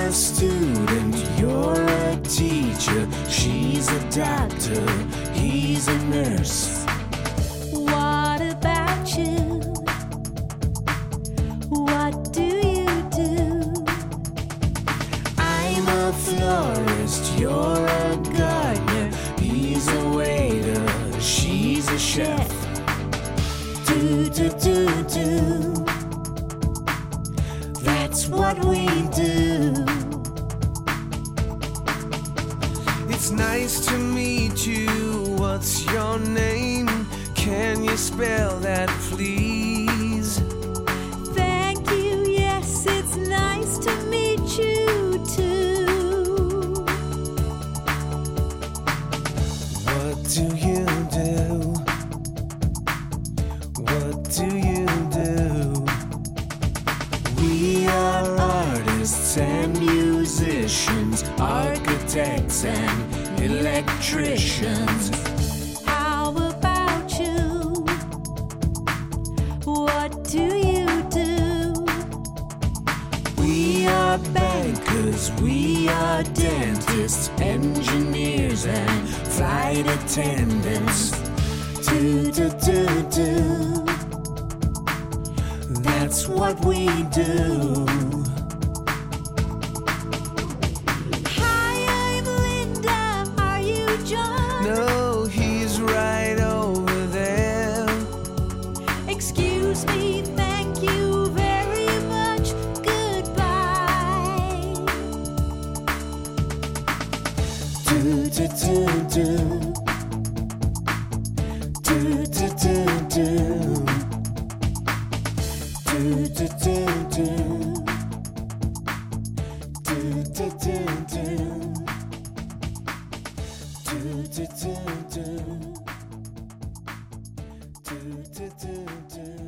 a student, you're a teacher. She's a doctor, he's a nurse. What about you? What do you do? I'm a florist, you're a gardener. He's a waiter, she's a chef. Do, do, do, do. That's what we do. It's nice to meet you. What's your name? Can you spell that, please? Thank you, yes, it's nice to meet you too. What do you do? What do you do? We are artists and musicians, architects and electricians. How about you? What do you do? We are bankers, we are dentists, engineers and flight attendants. Do, do, do, do. That's what we do. Hi, I'm Linda. Are you John? No, he's right over there. Excuse me, thank you very much. Goodbye. Do, do, do, do. Do, do, do, do. Do, do, do, do. Do, do, do, do. Do, do, do, do. Do, do, do, do.